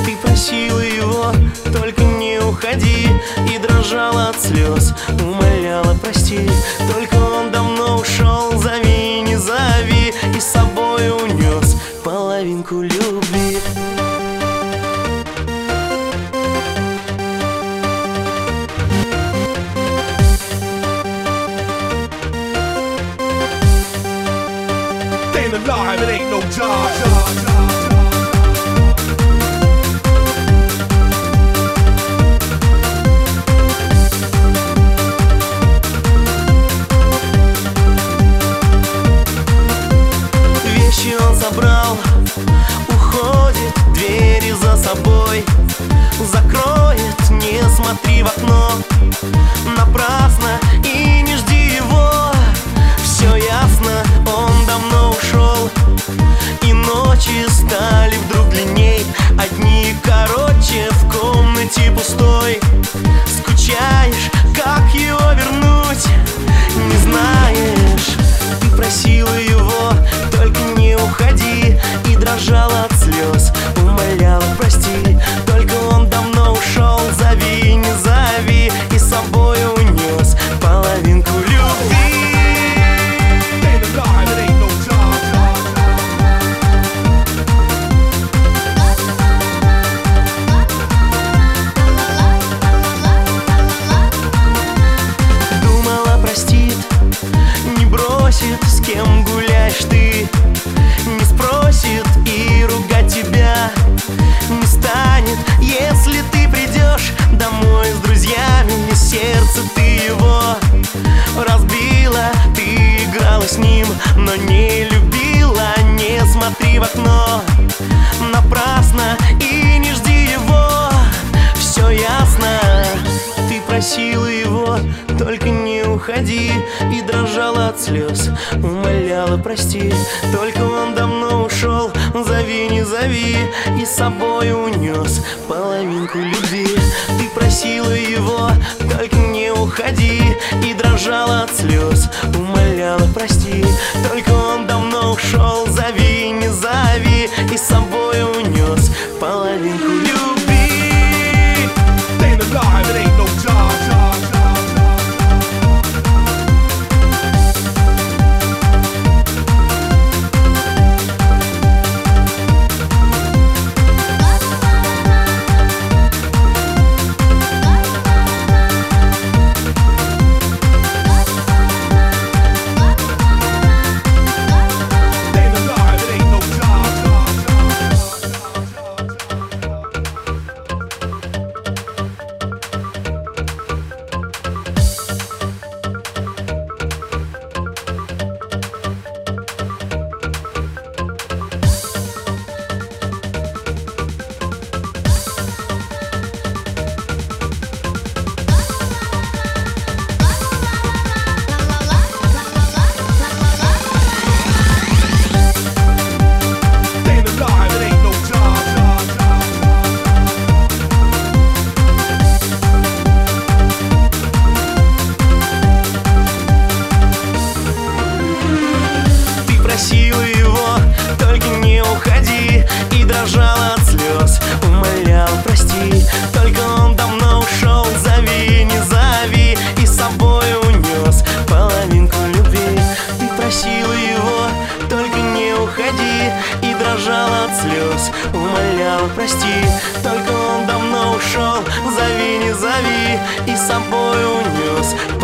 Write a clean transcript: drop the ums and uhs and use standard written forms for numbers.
Ты просила его, только не уходи, и дрожала от слез, умоляла прости. Только он давно ушел, зови, не зови, и с собой унес половинку любви. Alive, it ain't no job. Вещи он забрал, уходит, двери за собой закроет. Не смотри в окно напрасно и не жди его. Все ясно, он давно ушел, и ночи стали вдруг длинней, а дни короче, в комнате пустой. Скучаешь, как его вернуть, не знаешь. Ты просила его, только не уходи, и дрожала от слез, умоляла прости. Только он давно ушел, зови, не зови, и с собой унес половинку любви. С кем гуляешь ты, не спросит и ругать тебя не станет. Если ты придешь домой с друзьями, сердце ты его разбила. Ты играла с ним, но не любила. Не смотри в окно напрасно и не жди его. Все ясно, ты просила его, только не уходи, и дрожала от слез, умоляла прости. Только он давно ушел, зови, не зови, и с собой унес половинку любви. Ты просила его, только не уходи, и дрожала от слез, умоляла прости. Только он давно ушел, зови, не зови, и с собой унес половинку любви. Alive, it ain't no job. Дрожала от слез, умолял прости. Только он давно ушел, зови, не зови, и с собой унес половинку любви. Ты просила его, только не уходи, и дрожала от слез, умолял прости. Только он давно ушел, зови, не зови, и с собой унес